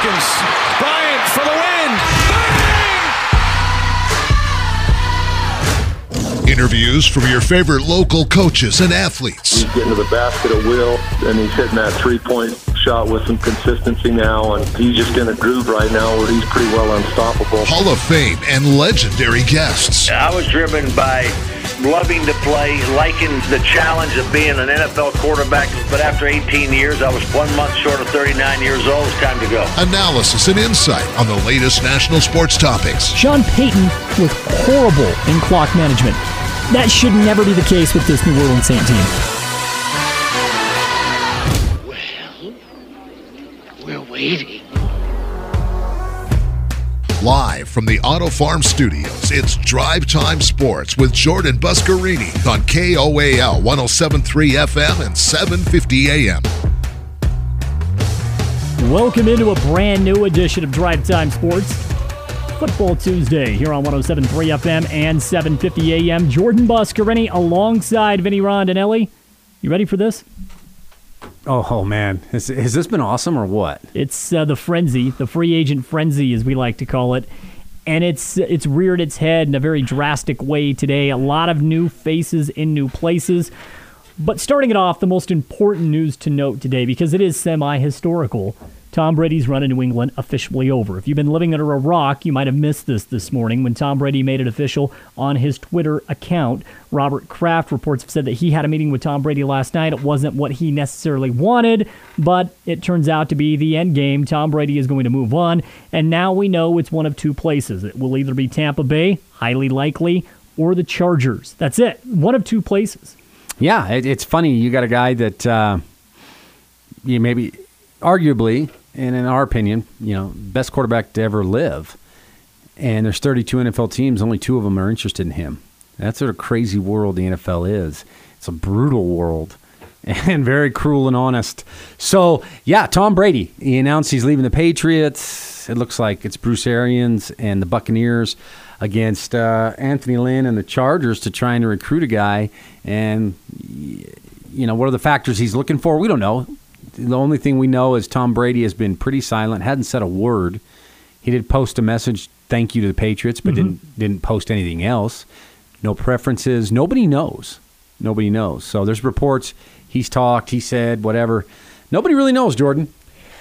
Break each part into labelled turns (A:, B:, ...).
A: seconds. Bryant for the win. Bang!
B: Interviews from your favorite local coaches and athletes.
C: He's getting to the basket at will, and he's hitting that three-point shot with some consistency now, and he's just in a groove right now where he's pretty well unstoppable.
B: Hall of Fame and legendary guests.
D: I was driven by loving to play, liking the challenge of being an NFL quarterback, but after 18 years, I was 1 month short of 39 years old. It's time to go.
B: Analysis and insight on the latest national sports topics.
E: Sean Payton was horrible in clock management. That should never be the case with this New Orleans Saints team.
F: We're waiting.
B: Live from the Auto Farm Studios, it's Drive Time Sports with Jordan Buscarini on KOAL 107.3 FM and 750 AM.
E: Welcome into a brand new edition of Drive Time Sports. Football Tuesday here on 107.3 FM and 750 AM. Jordan Buscarini alongside Vinny Rondinelli. You ready for this?
G: Oh man, has this been awesome or what?
E: It's the frenzy, the free agent frenzy as we like to call it. And it's reared its head in a very drastic way today. A lot of new faces in new places. But starting it off, the most important news to note today, because it is semi-historical, Tom Brady's run in New England officially over. If you've been living under a rock, you might have missed this morning when Tom Brady made it official on his Twitter account. Robert Kraft reports have said that he had a meeting with Tom Brady last night. It wasn't what he necessarily wanted, but it turns out to be the end game. Tom Brady is going to move on, and now we know it's one of two places. It will either be Tampa Bay, highly likely, or the Chargers. That's it. One of two places.
G: Yeah, it's funny. You got a guy that you maybe, arguably, and in our opinion, best quarterback to ever live. And there's 32 NFL teams. Only 2 of them are interested in him. That's what a crazy world the NFL is. It's a brutal world and very cruel and honest. So, yeah, Tom Brady. He announced he's leaving the Patriots. It looks like it's Bruce Arians and the Buccaneers against Anthony Lynn and the Chargers to try and recruit a guy. And, what are the factors he's looking for? We don't know. The only thing we know is Tom Brady has been pretty silent, hadn't said a word. He did post a message, thank you to the Patriots, but didn't post anything else. No preferences. Nobody knows. Nobody knows. So there's reports. He's talked. He said whatever. Nobody really knows, Jordan.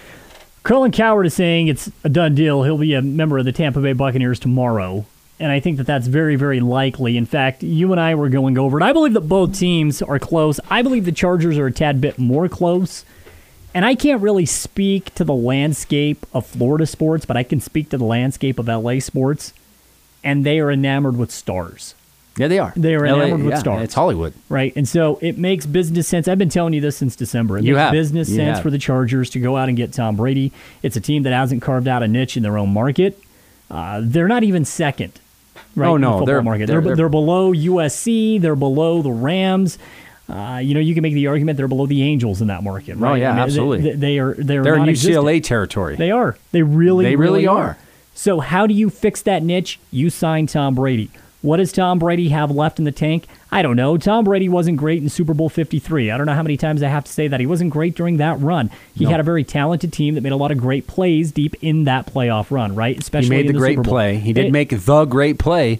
E: Colin Cowherd is saying it's a done deal. He'll be a member of the Tampa Bay Buccaneers tomorrow. And I think that that's very, very likely. In fact, you and I were going over it. I believe that both teams are close. I believe the Chargers are a tad bit more close. And I can't really speak to the landscape of Florida sports, but I can speak to the landscape of LA sports. And they are enamored with stars.
G: Yeah, they are.
E: They are enamored with stars.
G: It's Hollywood.
E: Right. And so it makes business sense. I've been telling you this since December. It makes business sense for the Chargers to go out and get Tom Brady. It's a team that hasn't carved out a niche in their own market. They're not even second. Right,
G: oh, no.
E: In the football market. They're below USC. They're below the Rams. You can make the argument they're below the Angels in that market, right?
G: Oh, yeah, absolutely.
E: They're
G: in UCLA territory.
E: They are. They really
G: are.
E: So how do you fix that niche? You sign Tom Brady. What does Tom Brady have left in the tank? I don't know. Tom Brady wasn't great in Super Bowl 53. I don't know how many times I have to say that. He wasn't great during that run. He had a very talented team that made a lot of great plays deep in that playoff run, right? Especially
G: he made
E: in
G: the
E: Super
G: great
E: Bowl.
G: play. He did make the great play.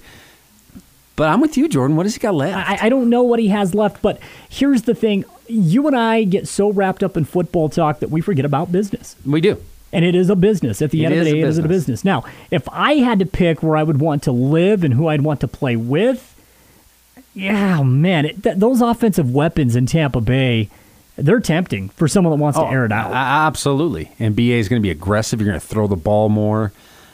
G: But I'm with you, Jordan. What has he got left?
E: I don't know what he has left, but here's the thing. You and I get so wrapped up in football talk that we forget about business.
G: We do.
E: And it is a business. At the end of the day, it is a business. Now, if I had to pick where I would want to live and who I'd want to play with, those offensive weapons in Tampa Bay, they're tempting for someone that wants to air it out.
G: Absolutely. And BA is going to be aggressive. You're going to throw the ball more.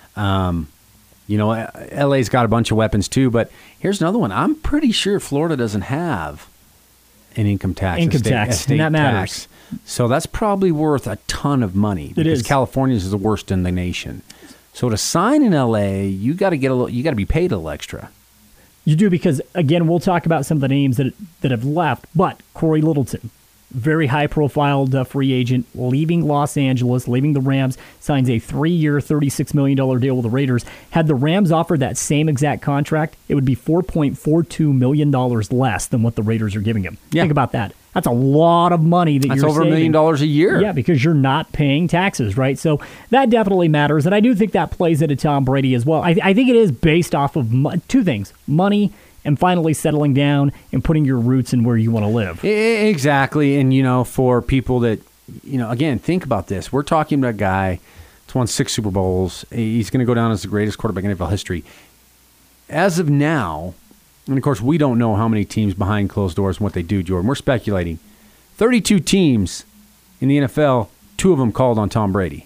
G: LA's got a bunch of weapons too, but here's another one. I'm pretty sure Florida doesn't have an income tax.
E: And that matters.
G: Tax. So that's probably worth a ton of money because California's is the worst in the nation. So to sign in LA, you got to be paid a little extra.
E: You do, because again, we'll talk about some of the names that have left, but Corey Littleton, very high-profile free agent, leaving Los Angeles, leaving the Rams, signs a 3-year, $36 million deal with the Raiders. Had the Rams offered that same exact contract, it would be $4.42 million less than what the Raiders are giving him.
G: Yeah.
E: Think about that. That's a lot of money that
G: That's
E: you're
G: over
E: saving.
G: $1 million a year.
E: Yeah, because you're not paying taxes, right? So that definitely matters, and I do think that plays into Tom Brady as well. I think it is based off of two things: money and finally settling down and putting your roots in where you want to live.
G: Exactly, and for people that, again, think about this. We're talking about a guy that's won 6 Super Bowls. He's going to go down as the greatest quarterback in NFL history. As of now, and of course, we don't know how many teams behind closed doors and what they do, Jordan. We're speculating. 32 teams in the NFL, 2 of them called on Tom Brady.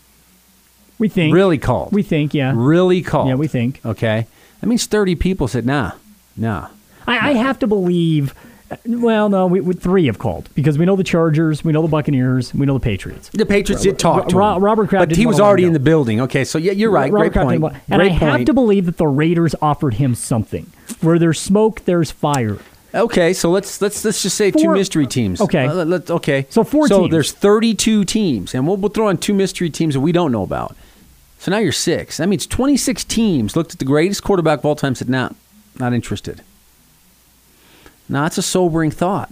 E: We think.
G: Really called.
E: We think, yeah.
G: Really called.
E: Yeah, we think.
G: Okay. That means 30 people said, nah.
E: I have to believe, well, no, we 3 have called because we know the Chargers, we know the Buccaneers, we know the Patriots.
G: The Patriots did talk to him.
E: Robert Kraft
G: but he was already in the building. Okay, so yeah, you're right.
E: Robert
G: Great
E: Kraft
G: point.
E: and I have to believe that the Raiders offered him something. Where there's smoke, there's fire.
G: Okay, so let's just say 2 mystery teams.
E: Okay.
G: Okay.
E: So 4 teams.
G: So there's 32 teams, and we'll throw in 2 mystery teams that we don't know about. So now you're 6. That means 26 teams looked at the greatest quarterback of all time and said, nah, not interested. Now, that's a sobering thought.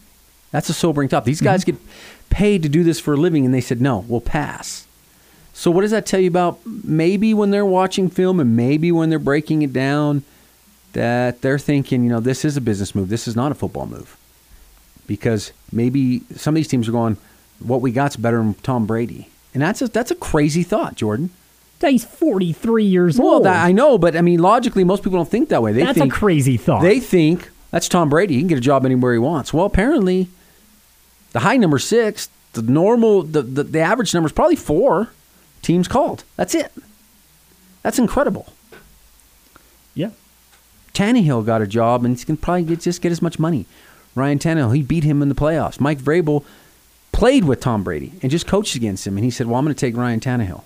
G: These guys get paid to do this for a living, and they said, no, we'll pass. So what does that tell you about maybe when they're watching film and maybe when they're breaking it down, that they're thinking, this is a business move. This is not a football move. Because maybe some of these teams are going, what we got's better than Tom Brady. And that's a crazy thought, Jordan.
E: He's 43 years old.
G: Well, I know, but logically, most people don't think that way.
E: That's a crazy thought.
G: They think, that's Tom Brady. He can get a job anywhere he wants. Well, apparently, the high number 6, the normal, the average number is probably 4 teams called. That's it. That's incredible.
E: Yeah.
G: Tannehill got a job, and he can probably just get as much money. Ryan Tannehill, he beat him in the playoffs. Mike Vrabel played with Tom Brady and just coached against him, and he said, well, I'm going to take Ryan Tannehill.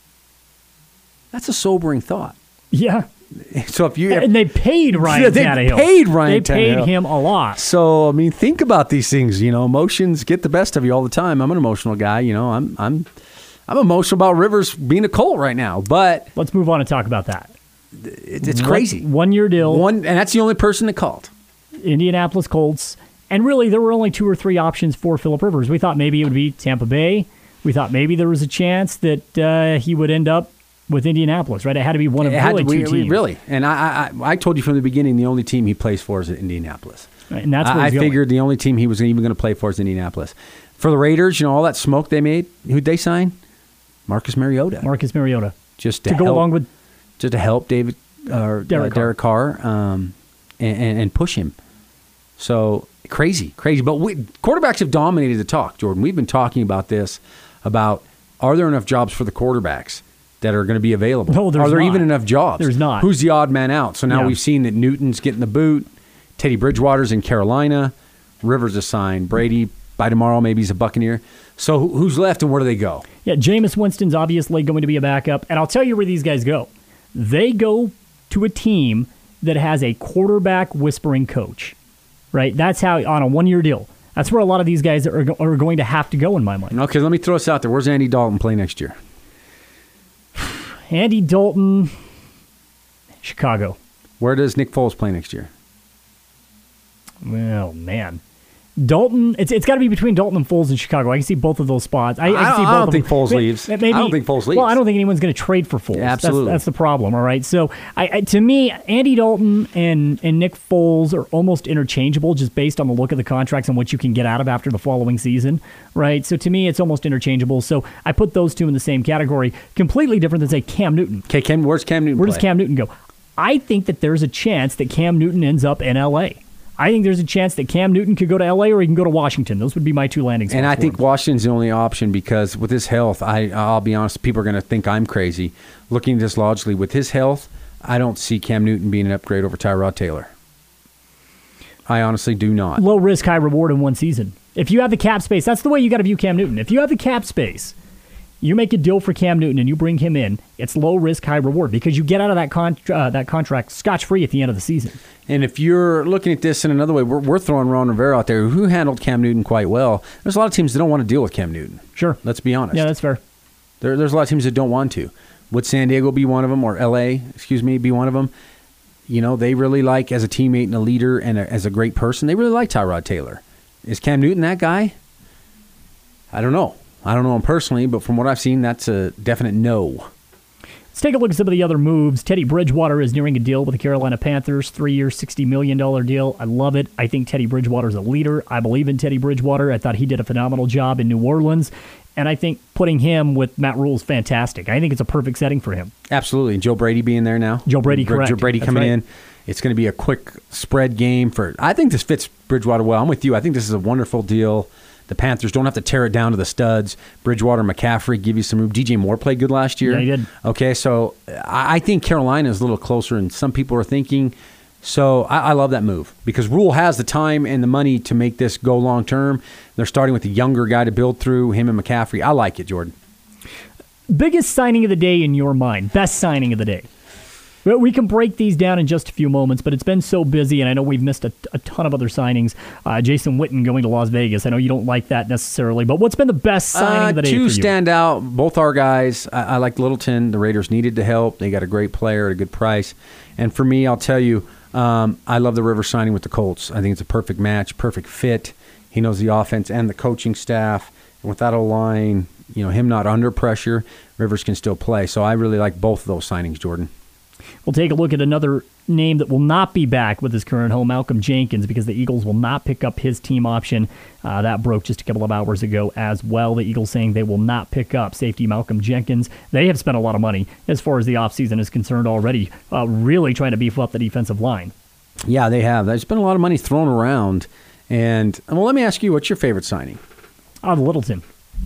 G: That's a sobering thought.
E: Yeah.
G: So
E: and they paid Ryan Tannehill. They paid him a lot.
G: So think about these things. Emotions get the best of you all the time. I'm an emotional guy. I'm emotional about Rivers being a Colt right now. But
E: let's move on and talk about that.
G: It's crazy.
E: 1-year deal.
G: And that's the only person that called.
E: Indianapolis Colts. And really, there were only 2 or 3 options for Phillip Rivers. We thought maybe it would be Tampa Bay. We thought maybe there was a chance that he would end up with Indianapolis, right? It had to be one of really 2 teams.
G: Really. And I told you from the beginning the only team he plays for is Indianapolis.
E: Right, and that's where
G: I figured the only team he was even going to play for is Indianapolis. For the Raiders, all that smoke they made, who'd they sign? Marcus Mariota.
E: Just to go along with...
G: Just to help Derek Carr and push him. So, crazy. But quarterbacks have dominated the talk, Jordan. We've been talking about this, about are there enough jobs for the quarterbacks that are going to be available?
E: No, there's
G: Are there
E: not.
G: even enough jobs?
E: There's not.
G: Who's the odd man out? So now we've seen that Newton's getting the boot, Teddy Bridgewater's in Carolina, Rivers is signed, Brady, by tomorrow maybe he's a Buccaneer. So who's left and where do they go?
E: Yeah, Jameis Winston's obviously going to be a backup, and I'll tell you where these guys go. They go to a team that has a quarterback whispering coach, right? That's how, on a 1-year deal. That's where a lot of these guys are going to have to go, in my mind.
G: Okay, let me throw this out there. Where's Andy Dalton play next year?
E: Andy Dalton, Chicago.
G: Where does Nick Foles play next year?
E: Well, man. Dalton, it's got to be between Dalton and Foles in Chicago. I can see both of those spots. I
G: don't think Foles leaves. I don't think Foles leaves.
E: Well, I don't think anyone's going to trade for Foles.
G: Yeah, absolutely.
E: That's the problem, all right? So, to me, Andy Dalton and Nick Foles are almost interchangeable just based on the look of the contracts and what you can get out of after the following season, right? So, to me, it's almost interchangeable. So, I put those 2 in the same category. Completely different than, say, Cam Newton.
G: Okay, where's Cam Newton
E: Where does Cam Newton go? I think that there's a chance that Cam Newton ends up in L.A., I think there's a chance that Cam Newton could go to L.A. or he can go to Washington. Those would be my 2 landing spots.
G: And I think Washington's the only option because with his health, I'll be honest, people are going to think I'm crazy. Looking at this logically, with his health, I don't see Cam Newton being an upgrade over Tyrod Taylor. I honestly do not.
E: Low risk, high reward in 1 season. If you have the cap space, that's the way you got to view Cam Newton. If you have the cap space, You make a deal for Cam Newton and you bring him in, it's low risk, high reward because you get out of that contract scotch-free at the end of the season.
G: And if you're looking at this in another way, we're throwing Ron Rivera out there, who handled Cam Newton quite well. There's a lot of teams that don't want to deal with Cam Newton.
E: Sure.
G: Let's be honest.
E: Yeah, that's fair.
G: There's a lot of teams that don't want to. Would San Diego be one of them, or L.A., be one of them? You know, they really like, as a teammate and a leader and as a great person, they really like Tyrod Taylor. Is Cam Newton that guy? I don't know. I don't know him personally, but from what I've seen, that's a definite no.
E: Let's take a look at some of the other moves. Teddy Bridgewater is nearing a deal with the Carolina Panthers, 3-year, $60 million deal. I love it. I think Teddy Bridgewater is a leader. I believe in Teddy Bridgewater. I thought he did a phenomenal job in New Orleans. And I think putting him with Matt Rule is fantastic. I think it's a perfect setting for him.
G: Absolutely. And Joe Brady being there now.
E: Joe Brady, correct.
G: Joe Brady coming in. It's going to be a quick spread game. I think this fits Bridgewater well. I'm with you. I think this is a wonderful deal. The Panthers don't have to tear it down to the studs. Bridgewater, McCaffrey give you some room. DJ Moore played good last year.
E: Yeah, he did.
G: Okay, so I think Carolina is a little closer than some people are thinking. So I love that move because Rule has the time and the money to make this go long term. They're starting with a younger guy to build through, him and McCaffrey. I like it, Jordan.
E: Biggest signing of the day in your mind? Best signing of the day? Well, we can break these down in just a few moments, but it's been so busy, and I know we've missed a ton of other signings. Jason Witten going to Las Vegas. I know you don't like that necessarily, but what's been the best signing of the day for you?
G: Two stand out. Both our guys. I like Littleton. The Raiders needed the help. They got a great player at a good price. And for me, I'll tell you, I love the Rivers signing with the Colts. I think it's a perfect match, perfect fit. He knows the offense and the coaching staff. And with that O-line, him not under pressure, Rivers can still play. So I really like both of those signings, Jordan.
E: We'll take a look at another name that will not be back with his current home, Malcolm Jenkins, because the Eagles will not pick up his team option. That broke just a couple of hours ago as well. The Eagles saying they will not pick up safety Malcolm Jenkins. They have spent a lot of money as far as the offseason is concerned already, really trying to beef up the defensive line.
G: Yeah, they have. There's been a lot of money thrown around. And let me ask you, what's your favorite signing?
E: Littleton.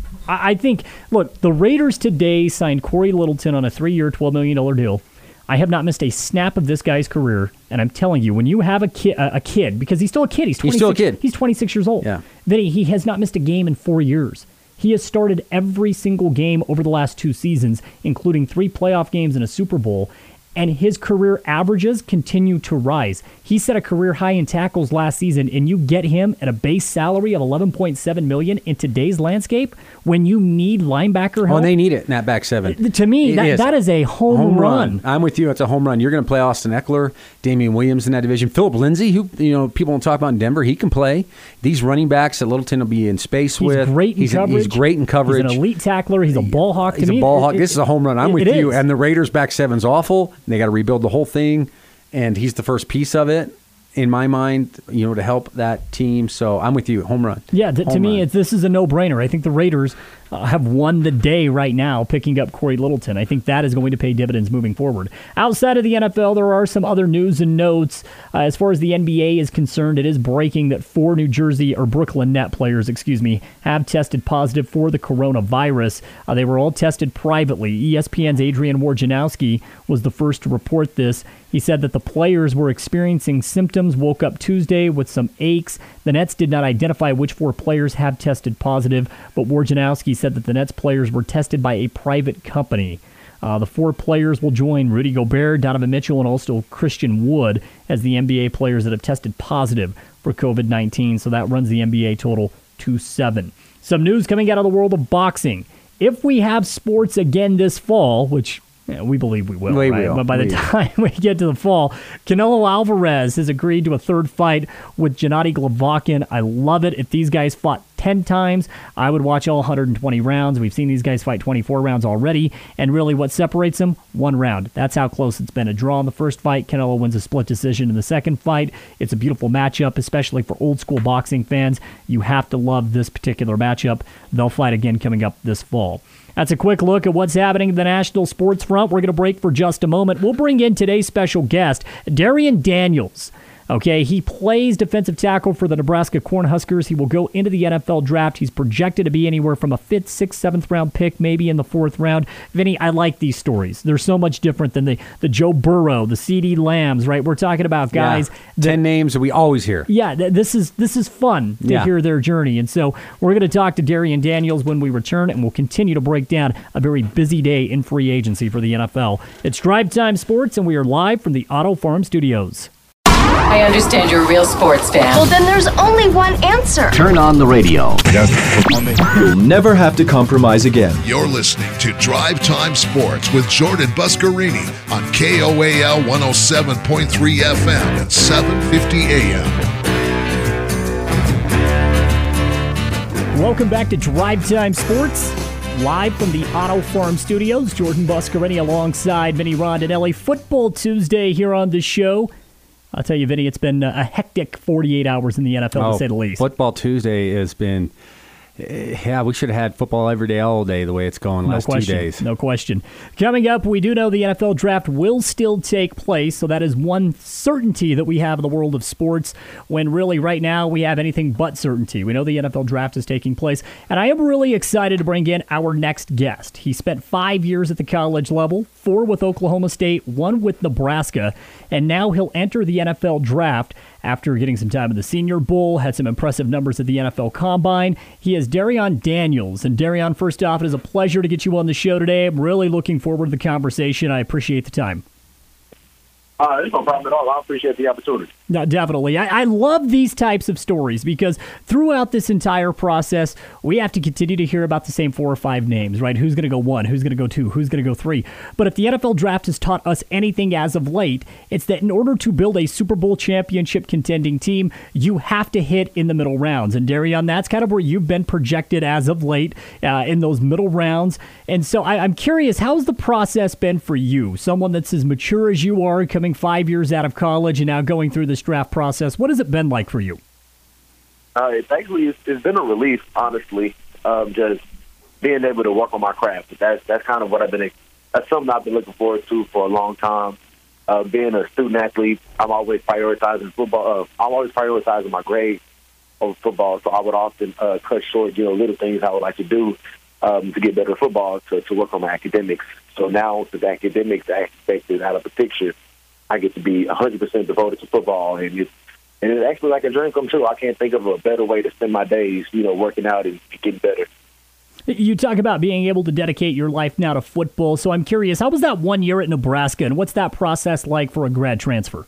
E: I think, look, the Raiders today signed Corey Littleton on a 3-year, $12 million deal. I have not missed a snap of this guy's career, and I'm telling you, when you have a kid, because he's still a kid, he's still a kid. He's 26 years old.
G: Yeah.
E: Then he has not missed a game in 4 years. He has started every single game over the last 2 seasons, including 3 playoff games and a Super Bowl, and his career averages continue to rise. He set a career high in tackles last season, and you get him at a base salary of $11.7 million in today's landscape when you need linebacker help.
G: Oh, they need it in that back seven.
E: To me, that is a home run.
G: I'm with you. It's a home run. You're going to play Austin Eckler, Damian Williams in that division. Philip Lindsay, who people don't talk about in Denver, he can play. These running backs that Littleton will be in space with.
E: He's great in coverage. He's an elite tackler. He's a ball hawk.
G: He's a ball hawk. This is a home run. I'm with you. And the Raiders back seven's awful. They got to rebuild the whole thing, and he's the first piece of it, in my mind, to help that team. So I'm with you. Home run. Yeah,
E: to me, this is a no-brainer. I think the Raiders have won the day right now picking up Corey Littleton. I think that is going to pay dividends moving forward. Outside of the NFL, there are some other news and notes. As far as the NBA is concerned, it is breaking that 4 Brooklyn Net players, have tested positive for the coronavirus. They were all tested privately. ESPN's Adrian Wojnarowski was the first to report this. He said that the players were experiencing symptoms, woke up Tuesday with some aches. The Nets did not identify which 4 players have tested positive, but Wojnarowski said that the Nets players were tested by a private company. The 4 players will join Rudy Gobert, Donovan Mitchell, and also Christian Wood as the NBA players that have tested positive for COVID-19. So that runs the NBA total to 7. Some news coming out of the world of boxing. If we have sports again this fall, which we believe we will, right? But by the time we get to the fall, Canelo Alvarez has agreed to a 3rd fight with Gennady Golovkin. I love it. If these guys fought 10 times, I would watch all 120 rounds. We've seen these guys fight 24 rounds already, and really what separates them? 1 round. That's how close it's been. A draw in the first fight. Canelo wins a split decision in the second fight. It's a beautiful matchup, especially for old-school boxing fans. You have to love this particular matchup. They'll fight again coming up this fall. That's a quick look at what's happening in the national sports front. We're going to break for just a moment. We'll bring in today's special guest, Darrion Daniels. Okay, he plays defensive tackle for the Nebraska Cornhuskers. He will go into the NFL draft. He's projected to be anywhere from a 5th, 6th, 7th round pick, maybe in the 4th round. Vinny, I like these stories. They're so much different than the Joe Burrow, the CeeDee Lambs, right? We're talking about guys.
G: Yeah. 10 names that we always hear.
E: Yeah, this is fun to hear their journey. And so we're going to talk to Darian Daniels when we return, and we'll continue to break down a very busy day in free agency for the NFL. It's Drive Time Sports, and we are live from the Auto Farm Studios.
H: I understand you're a real sports fan.
I: Well, then there's only one answer.
J: Turn on the radio. You'll never have to compromise again.
B: You're listening to Drive Time Sports with Jordan Buscarini on KOAL 107.3 FM at 750 AM.
E: Welcome back to Drive Time Sports, live from the Auto Farm Studios. Jordan Buscarini alongside Vinny Rondinelli. Football Tuesday here on the show. I'll tell you, Vinny, it's been a hectic 48 hours in the NFL, to say the least.
G: Football Tuesday has been... Yeah, we should have had football every day, all day, the way it's going last 2 days.
E: No question. Coming up, we do know the NFL draft will still take place, so that is one certainty that we have in the world of sports, when really right now we have anything but certainty. We know the NFL draft is taking place, and I am really excited to bring in our next guest. He spent 5 years at the college level, 4 with Oklahoma State, 1 with Nebraska, and now he'll enter the NFL draft after getting some time in the Senior Bowl, had some impressive numbers at the NFL Combine. He is Darian Daniels. And Darian, first off, it is a pleasure to get you on the show today. I'm really looking forward to the conversation. I appreciate the time.
C: There's no problem at all. I appreciate the opportunity.
E: No, definitely. I love these types of stories because throughout this entire process, we have to continue to hear about the same 4 or 5 names, right? Who's going to go 1? Who's going to go 2? Who's going to go 3? But if the NFL draft has taught us anything as of late, it's that in order to build a Super Bowl championship contending team, you have to hit in the middle rounds. And Darian, that's kind of where you've been projected as of late in those middle rounds. And so I'm curious, how's the process been for you? Someone that's as mature as you are, coming 5 years out of college and now going through this draft process. What has it been like for you?
C: It's been a relief, honestly, just being able to work on my craft. That's kind of what that's something I've been looking forward to for a long time. Being a student athlete, I'm always prioritizing football. I'm always prioritizing my grades over football, so I would often cut short, little things I would like to do to get better at football, to work on my academics. So now the academics aspect is out of the picture. I get to be 100% devoted to football, and it's actually like a dream come true. I can't think of a better way to spend my days, working out and getting better.
E: You talk about being able to dedicate your life now to football, so I'm curious, how was that 1 year at Nebraska, and what's that process like for a grad transfer?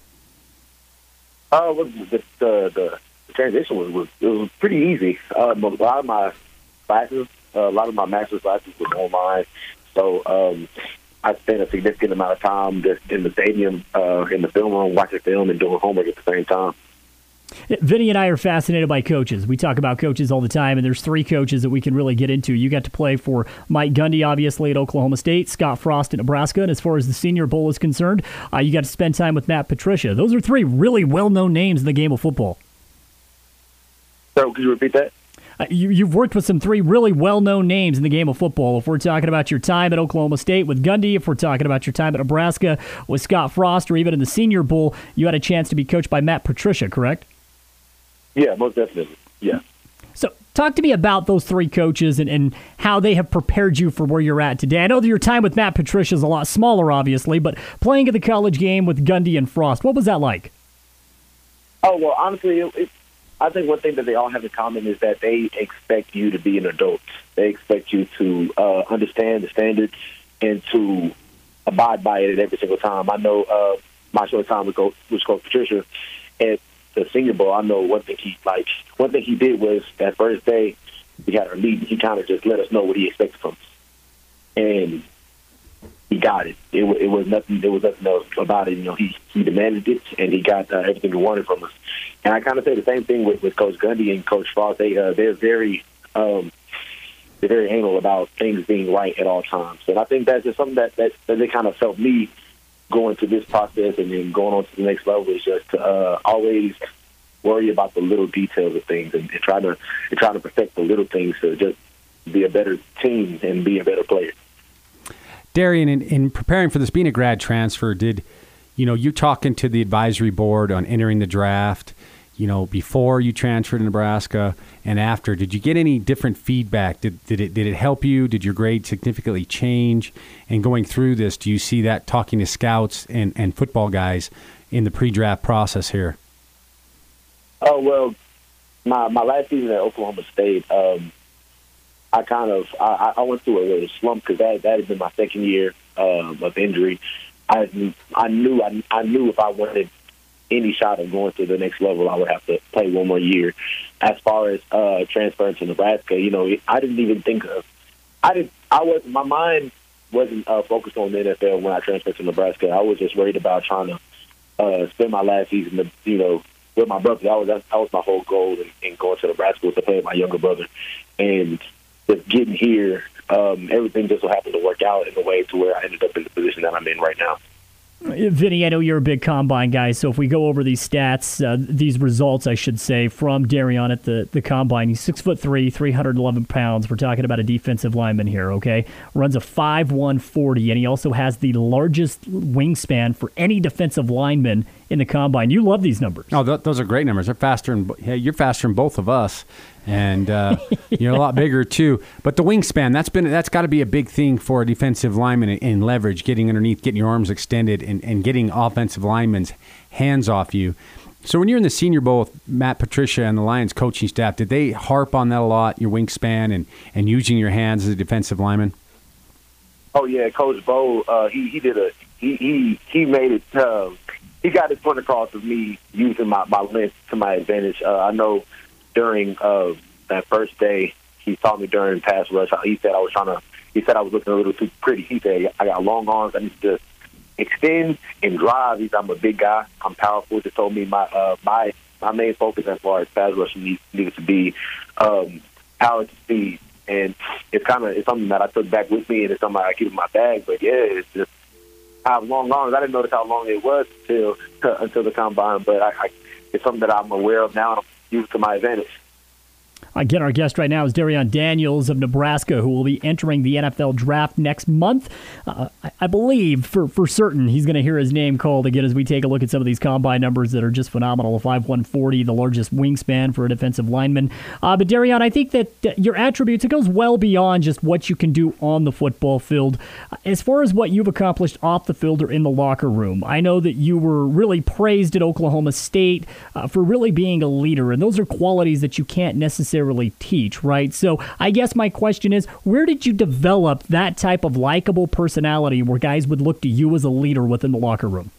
C: The transition was pretty easy. A lot of my classes, a lot of my master's classes was online, so I spent a significant amount of time just in the stadium, in the film room, watching film and doing homework at the same time.
E: Vinny and I are fascinated by coaches. We talk about coaches all the time, and there's 3 coaches that we can really get into. You got to play for Mike Gundy, obviously, at Oklahoma State, Scott Frost at Nebraska, and as far as the Senior Bowl is concerned, you got to spend time with Matt Patricia. Those are 3 really well-known names in the game of football.
C: So, could you repeat that?
E: You've worked with some 3 really well-known names in the game of football. If we're talking about your time at Oklahoma State with Gundy, if we're talking about your time at Nebraska with Scott Frost, or even in the Senior Bowl, you had a chance to be coached by Matt Patricia, correct?
C: Yeah, most definitely. Yeah.
E: So talk to me about those 3 coaches and how they have prepared you for where you're at today. I know that your time with Matt Patricia is a lot smaller, obviously, but playing at the college game with Gundy and Frost, what was that like?
C: Oh, well, honestly, I think one thing that they all have in common is that they expect you to be an adult. They expect you to understand the standards and to abide by it every single time. I know my short time with Coach Patricia at the Senior Bowl, I know one thing he did was that first day we had our meeting, he kind of just let us know what he expected from us. And he got it. It was nothing. There was nothing else about it. He demanded it, and he got everything he wanted from us. And I kind of say the same thing with Coach Gundy and Coach Frost. They're very anal about things being right at all times. And I think that's just something that they kind of felt me going through this process and then going on to the next level is just to always worry about the little details of things and try to perfect the little things to just be a better team and be a better player.
G: Darian, in preparing for this, being a grad transfer, did you're talking to the advisory board on entering the draft, before you transferred to Nebraska and after. Did you get any different feedback? Did it help you? Did your grade significantly change? And going through this, do you see that talking to scouts and football guys in the pre-draft process here?
C: Oh, well, my last season at Oklahoma State, I went through a little slump because that had been my second year of injury. I knew if I wanted any shot of going to the next level, I would have to play one more year. As far as transferring to Nebraska, I didn't even think of. My mind wasn't focused on the NFL when I transferred to Nebraska. I was just worried about trying to spend my last season, with my brother. That was my whole goal in going to Nebraska, was to play with my younger brother. And just getting here, everything just so happened to work out in a way to where I ended up in the position that I'm in right now.
E: Vinny, I know you're a big combine guy, so if we go over these stats, these results, I should say, from Darion at the combine, he's 6'3", 311 pounds. We're talking about a defensive lineman here, okay? Runs a 5'1", 40, and he also has the largest wingspan for any defensive lineman in the combine. You love these numbers.
G: Oh, those are great numbers. They're faster, you're faster than both of us, and you're a lot bigger too. But the wingspan, that's got to be a big thing for a defensive lineman in leverage, getting underneath, getting your arms extended, and getting offensive linemen's hands off you. So when you're in the Senior Bowl with Matt Patricia and the Lions coaching staff, did they harp on that a lot, your wingspan and using your hands as a defensive lineman?
C: Oh yeah, Coach Bo, he made it. He got his point across of me using my length to my advantage. I know during that first day, he taught me during pass rush. He said I was looking a little too pretty. He said I got long arms. I need to extend and drive. He said I'm a big guy. I'm powerful. Just told me my main focus as far as pass rushing needed to be power to speed. And it's something that I took back with me, and it's something I keep in my bag. But yeah, it's just. I have long arms. I didn't notice how long it was until the combine, but it's something that I'm aware of now and I'm used to my advantage.
E: Again, our guest right now is Darion Daniels of Nebraska, who will be entering the NFL draft next month. I believe for certain he's going to hear his name called again as we take a look at some of these combine numbers that are just phenomenal. 5'1", 40, the largest wingspan for a defensive lineman. But Darion, I think that your attributes, it goes well beyond just what you can do on the football field. As far as what you've accomplished off the field or in the locker room, I know that you were really praised at Oklahoma State for really being a leader, and those are qualities that you can't necessarily teach, right? So I guess my question is, where did you develop that type of likable personality where guys would look to you as a leader within the locker room?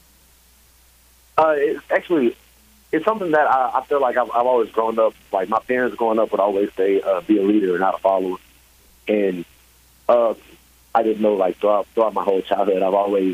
C: It's something that I feel like I've always grown up, like my parents growing up would always say, be a leader and not a follower. And I just know, like, throughout my whole childhood, I've always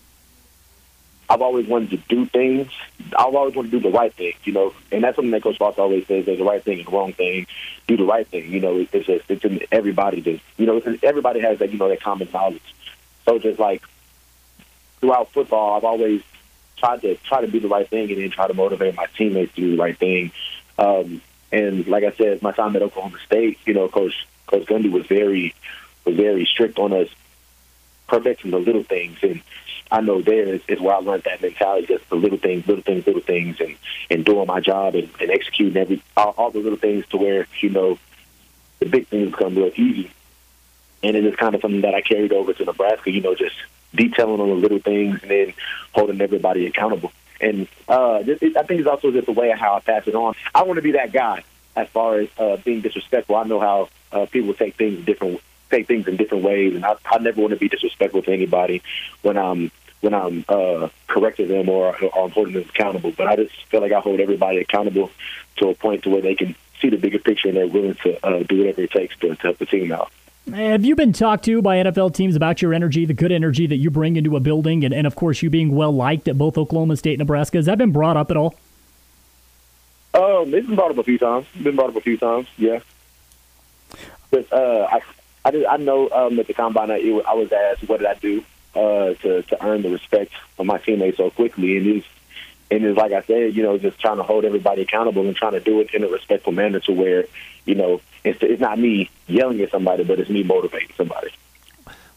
C: wanted to do things. I've always wanted to do the right thing, and that's something that Coach Foster always says: there's the right thing and the wrong thing. Do the right thing, it's in everybody. Everybody has that, that common knowledge. So just like throughout football, I've always tried to do the right thing and then try to motivate my teammates to do the right thing. And like I said, my time at Oklahoma State, Coach Gundy was very strict on us perfecting the little things, and I know there is where I learned that mentality, just the little things, and doing my job and executing all the little things to where, the big things become real easy. And it is kind of something that I carried over to Nebraska, just detailing on the little things and then holding everybody accountable. And I think it's also just a way of how I pass it on. I want to be that guy as far as being disrespectful. I know how people take things in different ways, and I never want to be disrespectful to anybody when I'm correcting them or I'm holding them accountable. But I just feel like I hold everybody accountable to a point to where they can see the bigger picture and they're willing to do whatever it takes to help the team out.
E: Have you been talked to by NFL teams about your energy, the good energy that you bring into a building, and of course you being well-liked at both Oklahoma State and Nebraska? Has that been brought up at all?
C: It's been brought up a few times. Yeah. But I know at the combine I was asked, what did I do to earn the respect of my teammates so quickly, and it's like I said, just trying to hold everybody accountable and trying to do it in a respectful manner to where, it's not me yelling at somebody, but it's me motivating somebody.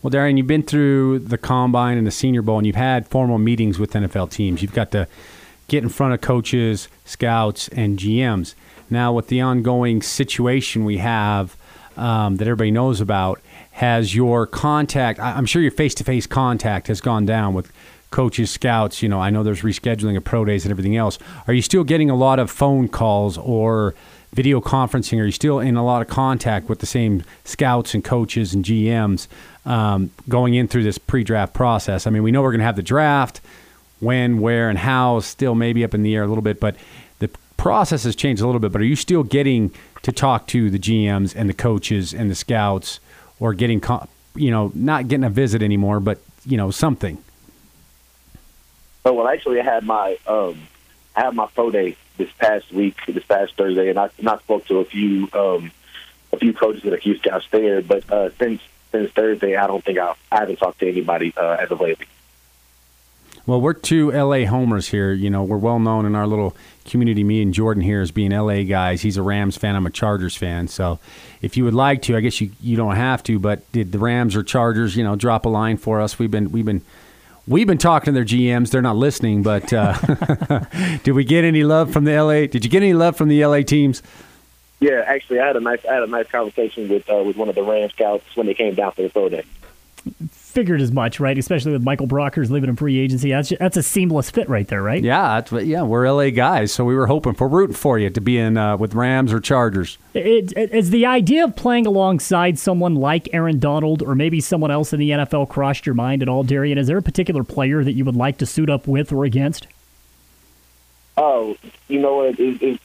G: Well, Darian, you've been through the Combine and the Senior Bowl, and you've had formal meetings with NFL teams. You've got to get in front of coaches, scouts, and GMs. Now, with the ongoing situation we have that everybody knows about, has your contact, I'm sure your face-to-face contact has gone down with coaches, scouts. I know there's rescheduling of pro days and everything else. Are you still getting a lot of phone calls or video conferencing? Are you still in a lot of contact with the same scouts and coaches and GMs going in through this pre-draft process? I mean, we know we're going to have the draft. When, where, and how is still maybe up in the air a little bit, but the process has changed a little bit. But are you still getting to talk to the GMs and the coaches and the scouts, or getting, not getting a visit anymore, but something?
C: Well, actually, I had my pro day this past Thursday, and I spoke to a few coaches and a few scouts there. But since Thursday, I haven't talked to anybody as of lately.
G: Well, we're two L.A. homers here. We're well known in our little community, me and Jordan here, as being L.A. guys. He's a Rams fan. I'm a Chargers fan. So if you would like to, I guess you don't have to, but did the Rams or Chargers, drop a line for us? We've been talking to their GMs. They're not listening, but did we get any love from the L.A.? Did you get any love from the L.A. teams?
C: Yeah, actually, I had a nice conversation with one of the Rams scouts when they came down for the pro day.
E: Figured as much, right? Especially with Michael Brockers leaving in free agency. That's a seamless fit right there, right?
G: Yeah, we're LA guys, so we were rooting for you to be in with Rams or Chargers.
E: Is the idea of playing alongside someone like Aaron Donald or maybe someone else in the NFL crossed your mind at all, Darian? Is there a particular player that you would like to suit up with or against?
C: Oh, there's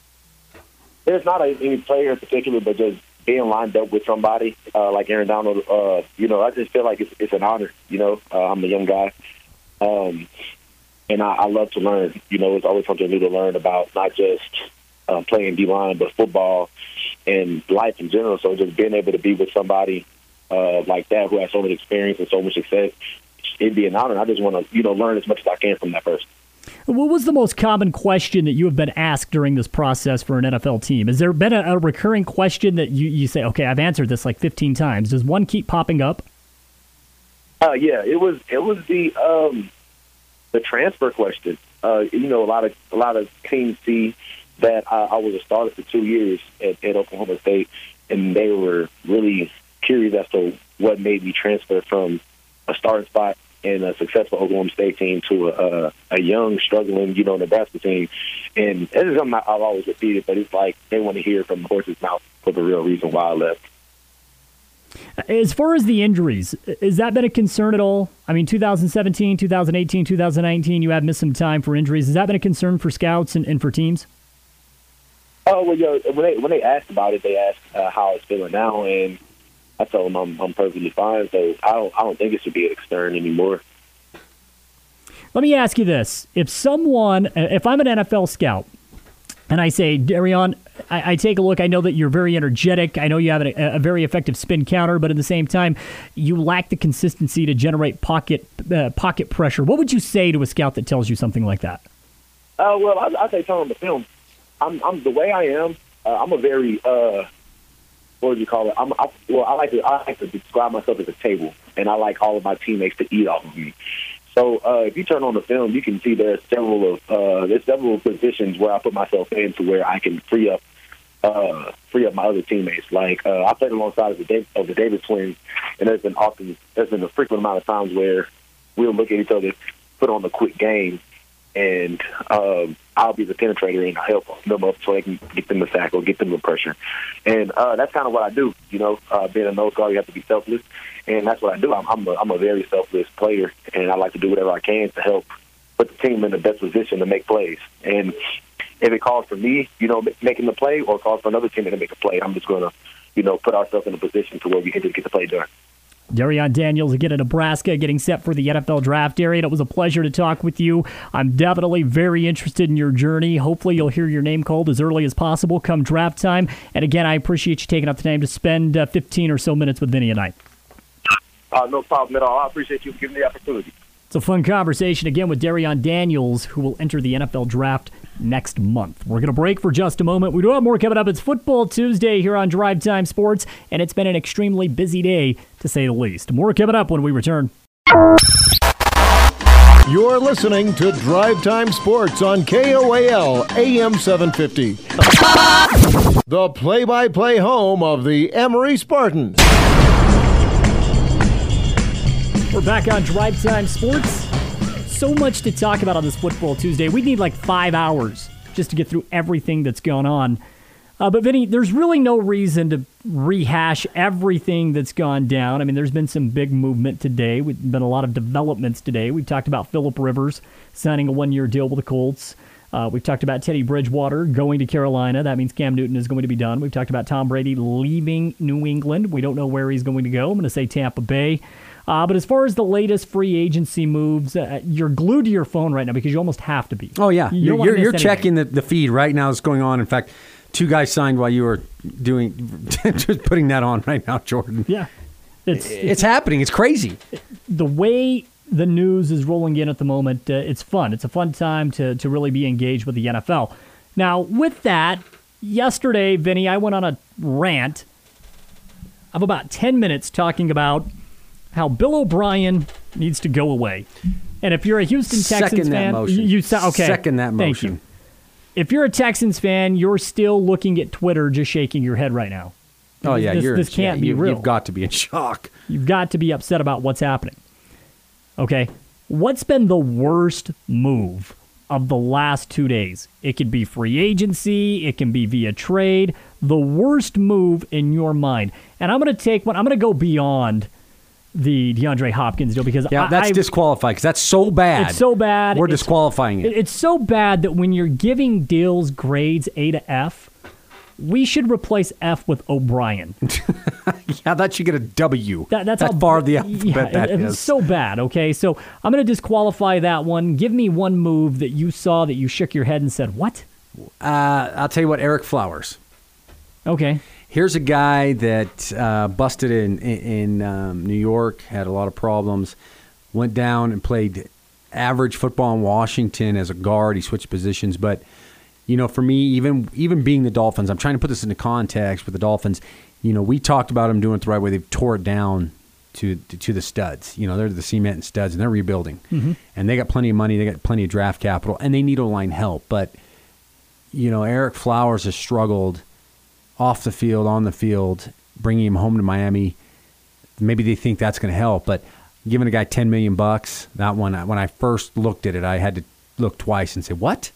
C: not any player in particular, but just being lined up with somebody like Aaron Donald, I just feel like it's an honor. I'm a young guy, and I love to learn. It's always something new to learn about, not just playing D-line, but football and life in general. So just being able to be with somebody like that who has so much experience and so much success, it'd be an honor. I just want to, learn as much as I can from that person.
E: What was the most common question that you have been asked during this process for an NFL team? Has there been a recurring question that you say, okay, I've answered this like 15 times. Does one keep popping up?
C: Yeah, it was the transfer question. A lot of teams see that I was a starter for 2 years at Oklahoma State, and they were really curious as to what made me transfer from a starting spot and a successful Oklahoma State team to a young, struggling, Nebraska team. And this is something I've always repeated, but it's like they want to hear from the horse's mouth for the real reason why I left.
E: As far as the injuries, has that been a concern at all? I mean, 2017, 2018, 2019, you have missed some time for injuries. Has that been a concern for scouts and for teams?
C: Oh, well, when they asked about it, they asked how I was feeling now, and I told them I'm perfectly fine, so I don't think it should be a concern anymore.
E: Let me ask you this. If I'm an NFL scout, and I say, Darian, I take a look, I know that you're very energetic, I know you have a very effective spin counter, but at the same time, you lack the consistency to generate pocket pressure. What would you say to a scout that tells you something like that?
C: Well, I say tell them the film. I'm the way I am. I'm a very what would you call it? I like to describe myself as a table, and I like all of my teammates to eat off of me. So if you turn on the film, you can see there's several positions where I put myself in to where I can free up my other teammates. Like I played alongside of the Davis twins, and there's been a frequent amount of times where we'll look at each other, put on a quick game, and I'll be the penetrator and help them up so they can get them the sack or get them the pressure. And that's kind of what I do. Being a nose guard, you have to be selfless, and that's what I do. I'm a very selfless player, and I like to do whatever I can to help put the team in the best position to make plays. And if it calls for me, making the play, or calls for another team to make a play, I'm just going to, put ourselves in a position to where we can just get the play done.
E: Darian Daniels again in Nebraska, getting set for the NFL draft. Darian, it was a pleasure to talk with you. I'm definitely very interested in your journey. Hopefully you'll hear your name called as early as possible come draft time. And again, I appreciate you taking up the time to spend 15 or so minutes with Vinny and I.
C: No problem at all. I appreciate you giving me the opportunity.
E: It's a fun conversation again with Darian Daniels, who will enter the NFL draft next month. We're going to break for just a moment. We do have more coming up. It's Football Tuesday here on Drive Time Sports, and it's been an extremely busy day, to say the least. More coming up when we return.
K: You're listening to Drive Time Sports on KOAL AM 750. The play-by-play home of the Emory Spartans.
E: We're back on Drive Time Sports. So much to talk about on this Football Tuesday. We need like 5 hours just to get through everything that's gone on. But Vinny, there's really no reason to rehash everything that's gone down. I mean, there's been some big movement today. We've been a lot of developments today. We've talked about Phillip Rivers signing a 1-year deal with the Colts. We've talked about Teddy Bridgewater going to Carolina. That means Cam Newton is going to be done. We've talked about Tom Brady leaving New England. We don't know where he's going to go. I'm going to say Tampa Bay. But as far as the latest free agency moves, you're glued to your phone right now because you almost have to be.
G: Oh, yeah. You're checking the feed right now. It's going on. In fact, 2 guys signed while you were just putting that on right now, Jordan.
E: Yeah.
G: It's happening. It's crazy.
E: The way the news is rolling in at the moment, it's fun. It's a fun time to really be engaged with the NFL. Now, with that, yesterday, Vinny, I went on a rant of about 10 minutes talking about how Bill O'Brien needs to go away. And if you're a Houston Texans fan,
G: Second that motion.
E: Thank you. If you're a Texans fan, you're still looking at Twitter just shaking your head right now.
G: Oh, yeah.
E: This can't be real.
G: You've got to be in shock.
E: You've got to be upset about what's happening. Okay? What's been the worst move of the last 2 days? It could be free agency. It can be via trade. The worst move in your mind. And I'm going to take one. I'm going to go beyond the DeAndre Hopkins deal because
G: that's disqualified because that's so bad.
E: It's so bad.
G: We're disqualifying it.
E: It's so bad that when you're giving deals grades A to F, we should replace F with O'Brien.
G: Yeah, that should get a W.
E: That's
G: how far the alphabet that is.
E: It's so bad, okay? So I'm going to disqualify that one. Give me one move that you saw that you shook your head and said, what?
G: I'll tell you what, Eric Flowers.
E: Okay.
G: Here's a guy that busted in New York, had a lot of problems, went down and played average football in Washington as a guard. He switched positions. But, you know, for me, even being the Dolphins, I'm trying to put this into context with the Dolphins. You know, we talked about them doing it the right way. They've tore it down to the studs. You know, they're the cement and studs, and they're rebuilding. Mm-hmm. And they got plenty of money. They got plenty of draft capital, and they need O-line help. But, you know, Eric Flowers has struggled off the field, on the field, bringing him home to Miami. Maybe they think that's going to help, but giving a guy $10 million, that one, when I first looked at it, I had to look twice and say, what?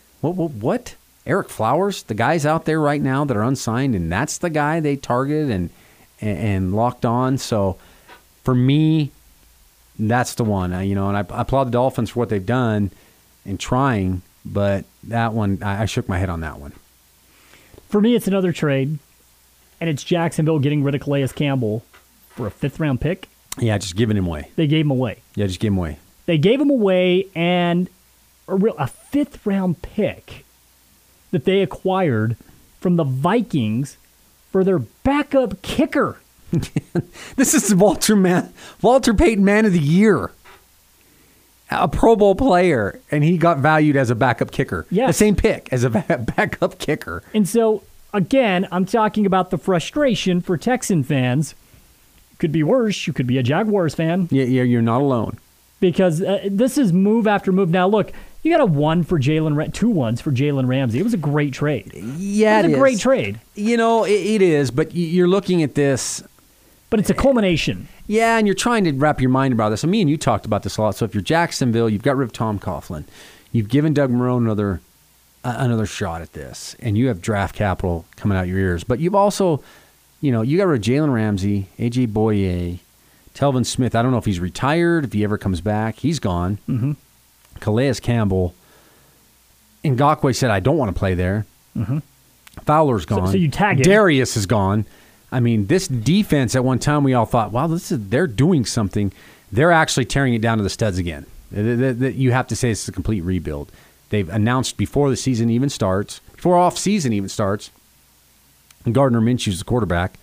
G: What? Eric Flowers? The guys out there right now that are unsigned, and that's the guy they targeted and locked on. So for me, that's the one. And I applaud the Dolphins for what they've done in trying, but that one, I shook my head on that one.
E: For me, it's another trade, and it's Jacksonville getting rid of Calais Campbell for a 5th-round pick.
G: Yeah, just giving him away.
E: They gave him away.
G: Yeah, just gave him away.
E: They gave him away, and a 5th-round pick that they acquired from the Vikings for their backup kicker.
G: This is Walter Payton Man of the Year. A Pro Bowl player, and he got valued as a backup kicker.
E: Yes.
G: The same pick as a backup kicker.
E: And so, again, I'm talking about the frustration for Texan fans. Could be worse. You could be a Jaguars fan.
G: Yeah, you're not alone.
E: Because this is move after move. Now, look, you got 2 1s for Jalen Ramsey. It was a great trade.
G: Yeah,
E: it was a great trade.
G: You know, it is, but you're looking at this.
E: But it's a culmination.
G: Yeah, and you're trying to wrap your mind about this. And me and you talked about this a lot. So if you're Jacksonville, you've got rid of Tom Coughlin. You've given Doug Marrone another shot at this. And you have draft capital coming out your ears. But you've also, you got rid of Jalen Ramsey, A.J. Boye, Telvin Smith. I don't know if he's retired, if he ever comes back. He's gone. Mm-hmm. Calais Campbell. Ngakoue said, I don't want to play there. Mm-hmm. Fowler's gone.
E: So you tag him.
G: Darius is gone. I mean, this defense at one time we all thought, wow, they're doing something. They're actually tearing it down to the studs again. You have to say it's a complete rebuild. They've announced before the season even starts, before off-season even starts, and Gardner Minshew's the quarterback.